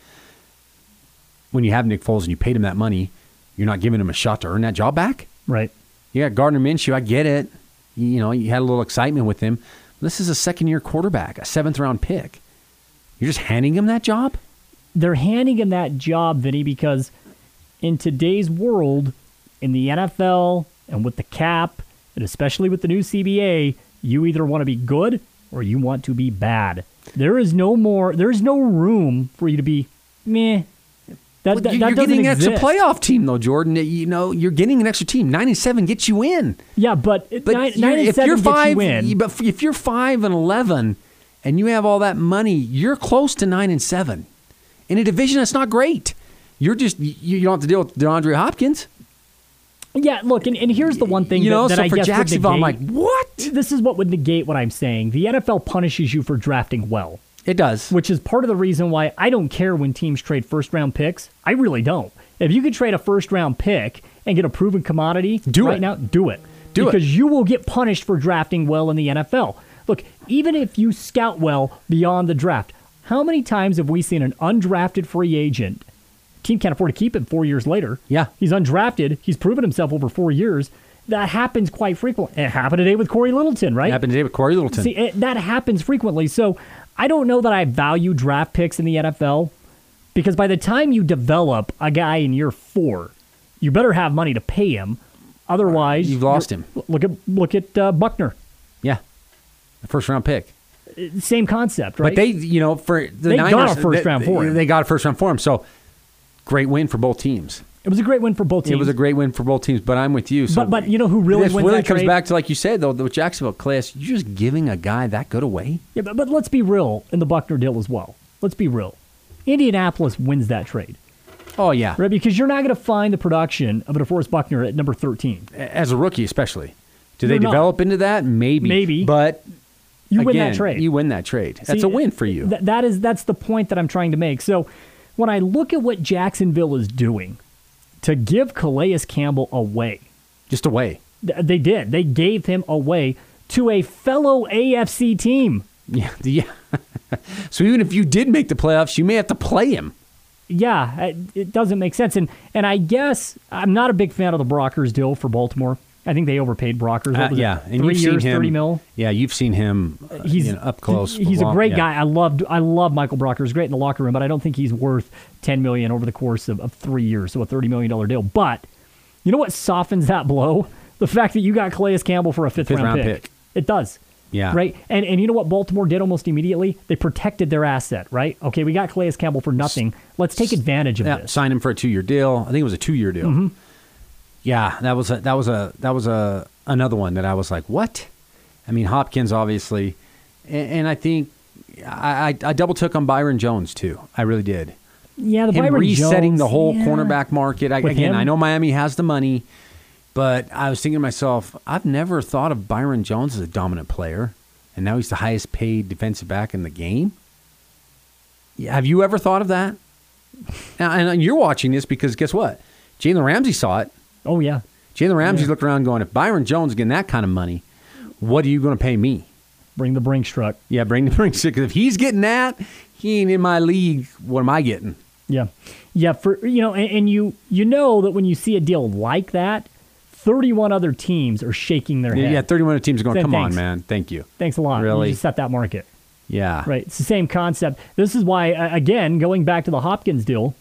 G: When you have Nick Foles and you paid him that money, you're not giving him a shot to earn that job back?
E: Right.
G: Yeah, Gardner Minshew, I get it. You had a little excitement with him. This is a second-year quarterback, a 7th-round pick. You're just handing him that job?
E: They're handing him that job, Vinny, because in today's world, in the NFL and with the cap, and especially with the new CBA, you either want to be good or you want to be bad. There is no room for you to be meh. That
G: you're getting an extra playoff team, though, Jordan. You know, you're getting an extra team. 9-7 gets you in.
E: Yeah, but 9-7
G: if you're
E: gets you in.
G: But if you're 5-11 and you have all that money, you're close to 9-7 in a division that's not great. You don't have to deal with DeAndre Hopkins.
E: Yeah, look, and here's the one thing that
G: so
E: I
G: for
E: guess
G: Jacksonville,
E: would negate,
G: I'm like, what?
E: This is what would negate what I'm saying. The NFL punishes you for drafting well.
G: It does.
E: Which is part of the reason why I don't care when teams trade first-round picks. I really don't. If you could trade a first-round pick and get a proven commodity now, do it. Because you will get punished for drafting well in the NFL. Look, even if you scout well beyond the draft, how many times have we seen an undrafted free agent? Team can't afford to keep him 4 years later.
G: Yeah.
E: He's undrafted. He's proven himself over 4 years. That happens quite frequently. It happened today with Corey Littleton, right?
G: It happened today with Corey Littleton.
E: See, that happens frequently. So I don't know that I value draft picks in the NFL because by the time you develop a guy in year 4, you better have money to pay him. Otherwise,
G: you've lost him.
E: Look at Buckner.
G: Yeah, the first-round pick.
E: Same concept, right?
G: But they got
E: a first round for him.
G: They got a first round for him. So great win for both teams.
E: It was a great win for both teams.
G: It was a great win for both teams, but I'm with you. So
E: but you know who really wins that
G: comes
E: trade?
G: back to, like you said, though, with Jacksonville, Clay, you're just giving a guy that good away?
E: Yeah, but let's be real in the Buckner deal as well. Let's be real. Indianapolis wins that trade.
G: Oh, yeah.
E: Right, because you're not going to find the production of a DeForest Buckner at number 13.
G: As a rookie, especially. Do they develop into that? Maybe. But
E: you win that trade.
G: You win that trade. That's a win for you.
E: That's the point that I'm trying to make. So when I look at what Jacksonville is doing, to give Calais Campbell away.
G: Just away.
E: They did. They gave him away to a fellow AFC team.
G: Yeah. So even if you did make the playoffs, you may have to play him.
E: Yeah, it doesn't make sense. And I guess I'm not a big fan of the Brockers deal for Baltimore. I think they overpaid Brockers.
G: And
E: 3 years, $30 million.
G: Yeah, you've seen him up close.
E: He's a great guy. I love Michael Brockers. He's great in the locker room, but I don't think he's worth $10 million over the course of 3 years, so a $30 million deal. But you know what softens that blow? The fact that you got Calais Campbell for a fifth-round pick. It does.
G: Yeah.
E: Right? And you know what Baltimore did almost immediately? They protected their asset, right? Okay, we got Calais Campbell for nothing. Let's take advantage of this.
G: Sign him for a 2-year deal. I think it was a 2-year deal.
E: Mm-hmm.
G: Yeah, that was another one that I was like, what? I mean, Hopkins obviously, and I think I double took on Byron Jones too. I really did.
E: Yeah, the
G: him
E: Byron
G: resetting
E: Jones,
G: the whole cornerback market. I know Miami has the money, but I was thinking to myself, I've never thought of Byron Jones as a dominant player, and now he's the highest paid defensive back in the game. Have you ever thought of that? Now, and you're watching this because guess what? Jalen Ramsey saw it.
E: Oh, yeah.
G: Jalen Ramsey's looked around going, if Byron Jones is getting that kind of money, what are you going to pay me?
E: Bring the Brinks truck.
G: Yeah, bring the Brinks truck. Because if he's getting that, he ain't in my league. What am I getting?
E: Yeah. Yeah, and you know that when you see a deal like that, 31 other teams are shaking their head.
G: Yeah, 31 other teams are going,
E: saying,
G: come
E: thanks.
G: on, man. Thank you.
E: Thanks a lot.
G: Really?
E: You just set that market.
G: Yeah.
E: Right. It's the same concept. This is why, again, going back to the Hopkins deal,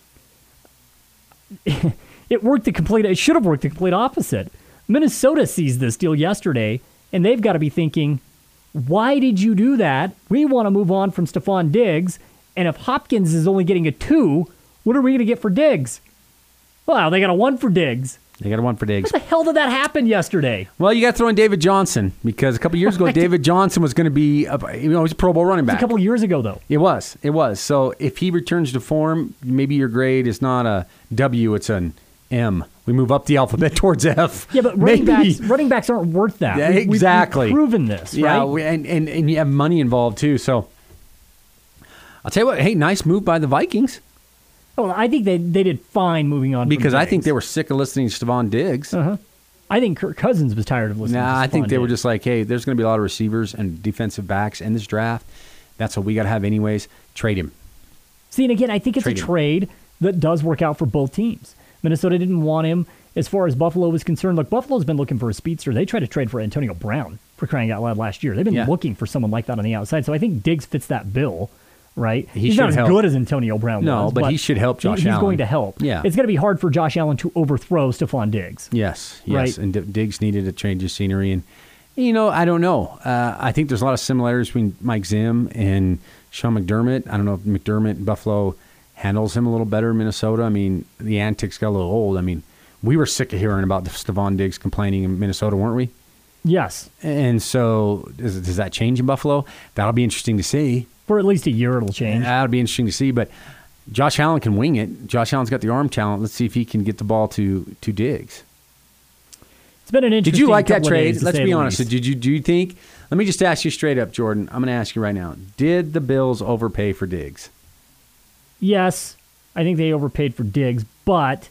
E: it should have worked the complete opposite. Minnesota sees this deal yesterday, and they've got to be thinking, why did you do that? We want to move on from Stephon Diggs, and if Hopkins is only getting a 2, what are we going to get for Diggs? Well, they got a 1 for Diggs.
G: They got a 1 for Diggs.
E: What the hell did that happen yesterday?
G: Well, you got to throw in David Johnson because a couple years ago, David Johnson was going to be, he's a Pro Bowl running back.
E: It was a couple years ago, though.
G: It was. So if he returns to form, maybe your grade is not a W, it's an M. We move up the alphabet towards F.
E: Yeah, but running backs aren't worth that.
G: Yeah, exactly.
E: We've proven this, right?
G: Yeah, and you have money involved too. So I'll tell you what. Hey, nice move by the Vikings.
E: Oh, I think they did fine moving on.
G: Because I think they were sick of listening to Stephon Diggs.
E: Uh-huh. I think Kirk Cousins was tired of listening to Stephon
G: I think they were
E: Diggs.
G: just like, hey, there's going to be a lot of receivers and defensive backs in this draft. That's what we got to have anyways. Trade him.
E: See, and again, I think it's a trade that does work out for both teams. Minnesota didn't want him. as far as Buffalo is concerned, look, Buffalo's been looking for a speedster. They tried to trade for Antonio Brown, for crying out loud, last year. They've been looking for someone like that on the outside. So I think Diggs fits that bill, right? He's not as good as Antonio Brown was.
G: But he should help Josh Allen.
E: He's going to help.
G: Yeah.
E: It's going to be hard for Josh Allen to overthrow Stephon Diggs.
G: Yes.
E: Right?
G: And Diggs needed to change his scenery. And, I don't know. I think there's a lot of similarities between Mike Zim and Sean McDermott. I don't know if McDermott in Buffalo handles him a little better in Minnesota. I mean, the antics got a little old. I mean, we were sick of hearing about Stephon Diggs complaining in Minnesota, weren't we?
E: Yes.
G: And so does that change in Buffalo? That'll be interesting to see.
E: For at least a year it'll change.
G: That'll be interesting to see. But Josh Allen can wing it. Josh Allen's got the arm talent. Let's see if he can get the ball to Diggs.
E: It's been an interesting.
G: Did you like that
E: couple of
G: trade?
E: days, to
G: Let's
E: say
G: be
E: the
G: honest.
E: least.
G: Do you think? Let me just ask you straight up, Jordan. I'm going to ask you right now. Did the Bills overpay for Diggs?
E: Yes, I think they overpaid for Diggs, but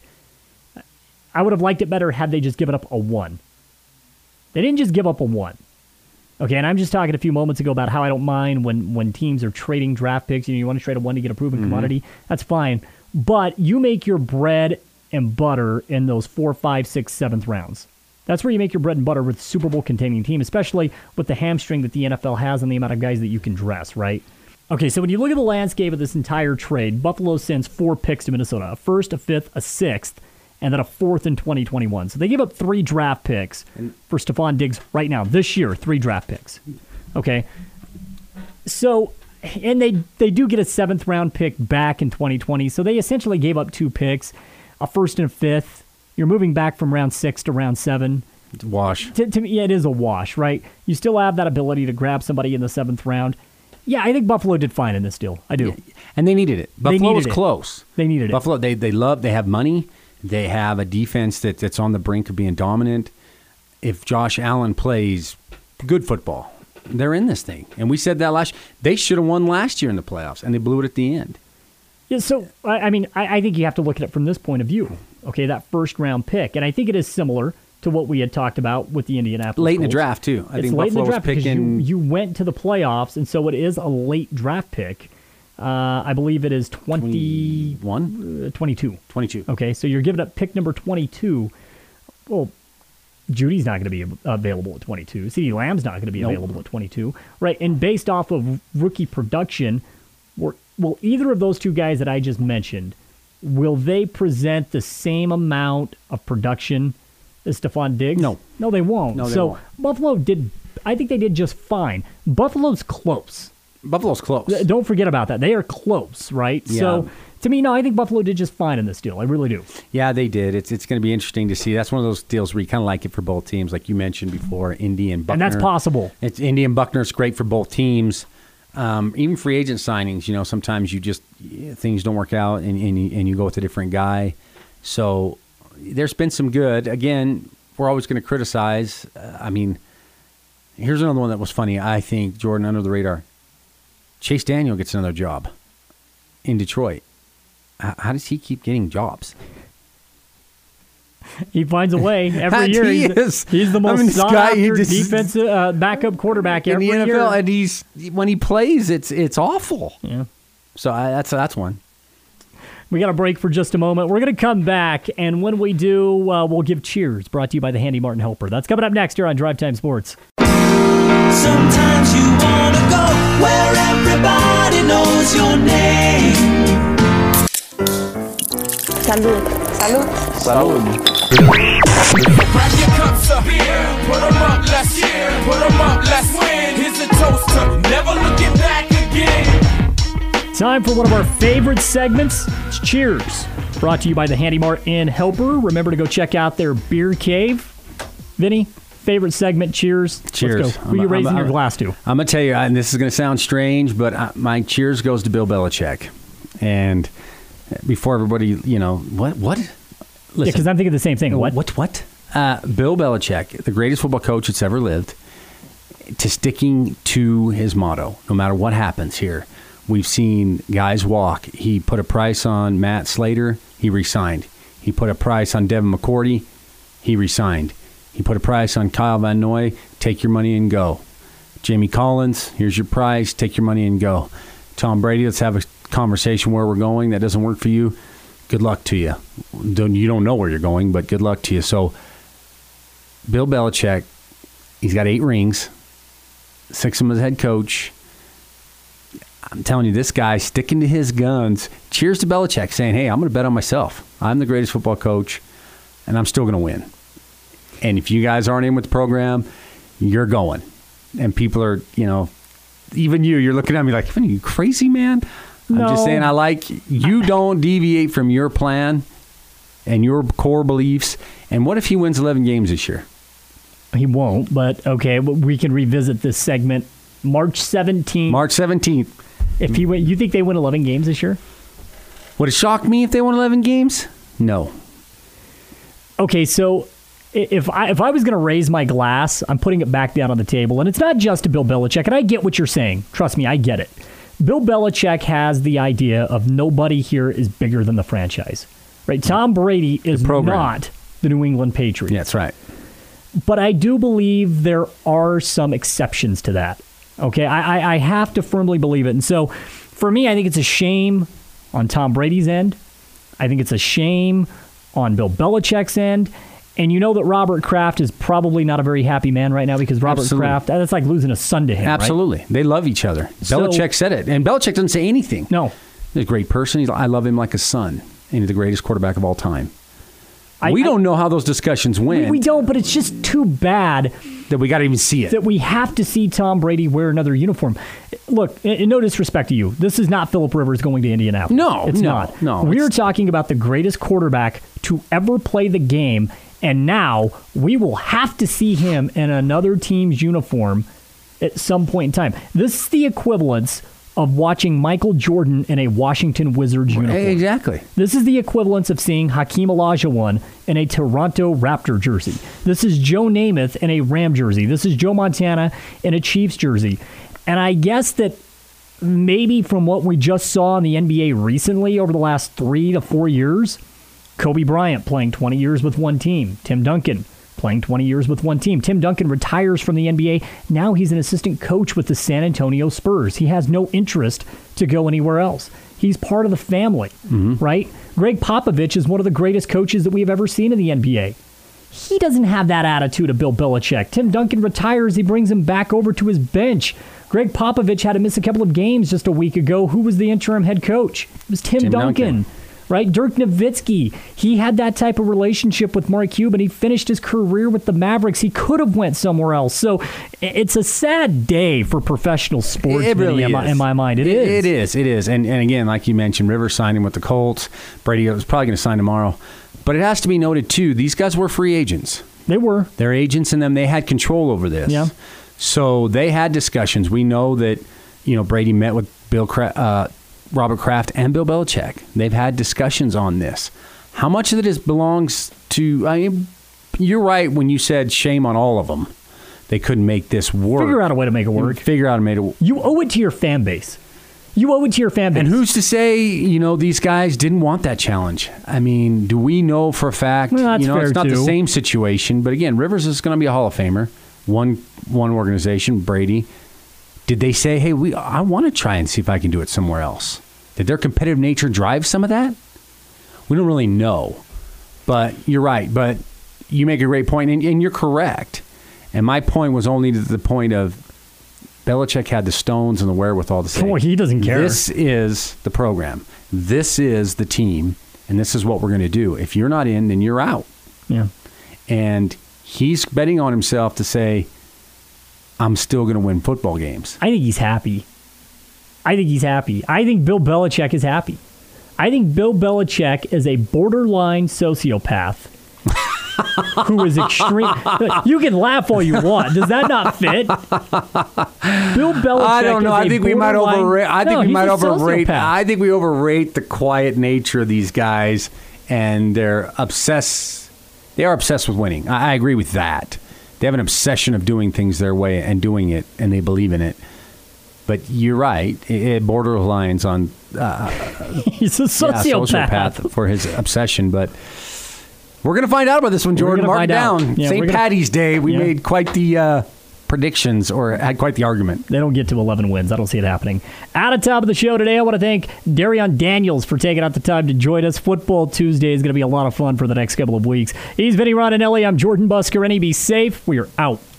E: I would have liked it better had they just given up a 1. They didn't just give up a 1. Okay, and I'm just talking a few moments ago about how I don't mind when teams are trading draft picks. You want to trade a 1 to get a proven commodity. That's fine. But you make your bread and butter in those 4, 5, 6, 7th rounds. That's where you make your bread and butter with a Super Bowl contending team, especially with the hamstring that the NFL has and the amount of guys that you can dress, right? Okay, so when you look at the landscape of this entire trade, Buffalo sends 4 picks to Minnesota, a 1st, a 5th, a 6th, and then a 4th in 2021. So they gave up 3 draft picks for Stephon Diggs right now. This year, 3 draft picks. Okay? So, and they do get a 7th round pick back in 2020. So they essentially gave up 2 picks, a 1st and a 5th. You're moving back from round 6 to round 7.
G: It's a wash.
E: To me, it is a wash, right? You still have that ability to grab somebody in the 7th round. Yeah, I think Buffalo did fine in this deal. I do.
G: Yeah, and they needed it. Buffalo was close.
E: They needed
G: Buffalo, they have money. They have a defense that's on the brink of being dominant. If Josh Allen plays good football, they're in this thing. And we said that last year. They should have won last year in the playoffs, and they blew it at the end.
E: Yeah, so, I mean, I think you have to look at it from this point of view. Okay, that 1st round pick. And I think it is similar to what we had talked about with the Indianapolis
G: late in the
E: Colts.
G: draft, too. I
E: it's
G: think
E: late
G: Buffalo
E: in the draft
G: was picking.
E: You went to the playoffs, and so it is a late draft pick. I believe it is
G: 21?
E: 22.
G: 22.
E: Okay, so you're giving up pick number 22. Well, Judy's not going to be available at 22. CeeDee Lamb's not going to be available at 22. Right, and based off of rookie production, will either of those 2 guys that I just mentioned, will they present the same amount of production as Stephon Diggs?
G: No.
E: No, they won't.
G: No, they won't.
E: Buffalo I think they did just fine. Buffalo's close.
G: Buffalo's close.
E: Don't forget about that. They are close, right?
G: Yeah.
E: So, to me, no, I think Buffalo did just fine in this deal. I really do.
G: Yeah, they did. It's going to be interesting to see. That's one of those deals where you kind of like it for both teams, like you mentioned before, Indy and Buckner.
E: And that's possible.
G: It's Indy and Buckner. It's great for both teams. Even free agent signings, sometimes things don't work out and you go with a different guy. So there's been some good. Again, we're always going to criticize. Here's another one that was funny, I think, Jordan, under the radar. Chase Daniel gets another job in Detroit. How does he keep getting jobs?
E: He finds a way every year. He's the most sought-after defensive backup quarterback every year.
G: In the NFL, and when he plays, it's awful.
E: Yeah.
G: So that's one.
E: We got a break for just a moment. We're going to come back, and when we do, we'll give cheers, brought to you by the Handy Martin Helper. That's coming up next here on Drive Time Sports.
L: Sometimes you want to go where everybody knows your name.
M: Salud. Salud.
L: Salud. Grab your cups of beer, put them up, let's cheer, put them up, let's win. Here's a toast to never looking back again.
E: Time for one of our favorite segments. It's Cheers, brought to you by the Handy Martin Helper. Remember to go check out their beer cave. Vinny, favorite segment, Cheers.
G: Cheers.
E: Let's go. Who are you raising your glass to?
G: I'm going to tell you, and this is going to sound strange, but my cheers goes to Bill Belichick. And before everybody, what? Listen,
E: yeah, because I'm thinking the same thing. What?
G: Bill Belichick, the greatest football coach that's ever lived, to sticking to his motto, no matter what happens here. We've seen guys walk. He put a price on Matt Slater. He re-signed. He put a price on Devin McCourty. He re-signed. He put a price on Kyle Van Noy. Take your money and go. Jamie Collins, here's your price. Take your money and go. Tom Brady, let's have a conversation where we're going. That doesn't work for you. good luck to you. You don't know where you're going, but good luck to you. So, Bill Belichick, he's got 8 rings, 6 of them as head coach. I'm telling you, this guy sticking to his guns. Cheers to Belichick, saying, hey, I'm going to bet on myself. I'm the greatest football coach, and I'm still going to win. And if you guys aren't in with the program, you're going. And people are, even you're looking at me like, are you crazy, man? I'm just saying, you don't deviate from your plan and your core beliefs. And what if he wins 11 games this year?
E: He won't, but okay, we can revisit this segment March 17th.
G: March 17th.
E: If he win, you think they win 11 games this year?
G: Would it shock me if they won 11 games? No.
E: Okay, so if I was going to raise my glass, I'm putting it back down on the table, and it's not just to Bill Belichick, and I get what you're saying. Trust me, I get it. Bill Belichick has the idea of nobody here is bigger than the franchise. Right? Tom Brady is not the New England Patriots.
G: Yeah, that's right.
E: But I do believe there are some exceptions to that. Okay, I have to firmly believe it. And so, for me, I think it's a shame on Tom Brady's end. I think it's a shame on Bill Belichick's end. And you know that Robert Kraft is probably not a very happy man right now because Robert Kraft, that's like losing a son to him.
G: Absolutely. Right? They love each other. Belichick said it. And Belichick doesn't say anything.
E: No.
G: He's a great person. I love him like a son. And he's the greatest quarterback of all time. We don't know how those discussions went.
E: We don't, but it's just too bad
G: that we got to even see it.
E: That we have to see Tom Brady wear another uniform. Look, no disrespect to you, this is not Phillip Rivers going to Indianapolis.
G: No,
E: it's not.
G: No,
E: we're talking about the greatest quarterback to ever play the game, and now we will have to see him in another team's uniform at some point in time. This is the equivalence of watching Michael Jordan in a Washington Wizards uniform.
G: Exactly.
E: This is the equivalence of seeing Hakeem Olajuwon in a Toronto Raptor jersey. This is Joe Namath in a Ram jersey. This is Joe Montana in a Chiefs jersey. And I guess that maybe from what we just saw in the NBA recently over the last 3 to 4 years, Kobe Bryant playing 20 years with one team, Tim Duncan playing 20 years with one team. Tim Duncan retires from the NBA. Now he's an assistant coach with the San Antonio Spurs. He has no interest to go anywhere else. He's part of the family, right? Greg Popovich is one of the greatest coaches that we've ever seen in the NBA. He doesn't have that attitude of Bill Belichick. Tim Duncan retires. He brings him back over to his bench. Greg Popovich had to miss a couple of games just a week ago. Who was the interim head coach? It was Tim Duncan. Right? Dirk Nowitzki, he had that type of relationship with Mark Cuban. He finished his career with the Mavericks. He could have went somewhere else. So it's a sad day for professional sports really in my mind. It is.
G: And again, like you mentioned, Rivers signing with the Colts. Brady was probably going to sign tomorrow. But it has to be noted, too, these guys were free agents.
E: They were.
G: They're agents, and then they had control over this.
E: Yeah.
G: So they had discussions. We know that, Brady met with Robert Kraft and Bill Belichick. They've had discussions on this. How much of it belongs to... you're right when you said shame on all of them. They couldn't make this work.
E: Figure out a way to make it work. You owe it to your fan base. And
G: who's to say, these guys didn't want that challenge? I mean, do we know for a fact?
E: Well,
G: it's not the same situation. But again, Rivers is going to be a Hall of Famer. One organization, Brady. Did they say, hey, I want to try and see if I can do it somewhere else? Did their competitive nature drive some of that? We don't really know. But you're right. But you make a great point, and you're correct. And my point was only to the point of Belichick had the stones and the wherewithal to say,
E: he doesn't care.
G: This is the program. This is the team, and this is what we're going to do. If you're not in, then you're out.
E: Yeah.
G: And he's betting on himself to say, I'm still going to win football games.
E: I think he's happy. I think Bill Belichick is happy. I think Bill Belichick is a borderline sociopath who is extreme. You can laugh all you want. Does that not fit? Bill Belichick.
G: I don't know. I think we might overrate. I think we overrate the quiet nature of these guys, and they're obsessed. They are obsessed with winning. I agree with that. They have an obsession of doing things their way and doing it, and they believe in it. But you're right. It borderlines on...
E: he's a sociopath
G: for his obsession. But we're going to find out about this one, Jordan. Mark it down.
E: Yeah,
G: St. Patty's Day. We made quite the predictions or had quite the argument.
E: They don't get to 11 wins. I don't see it happening. At the top of the show today, I want to thank Darion Daniels for taking out the time to join us. Football Tuesday is going to be a lot of fun for the next couple of weeks. He's Vinny Ronanelli. I'm Jordan Busker. And be safe. We are out.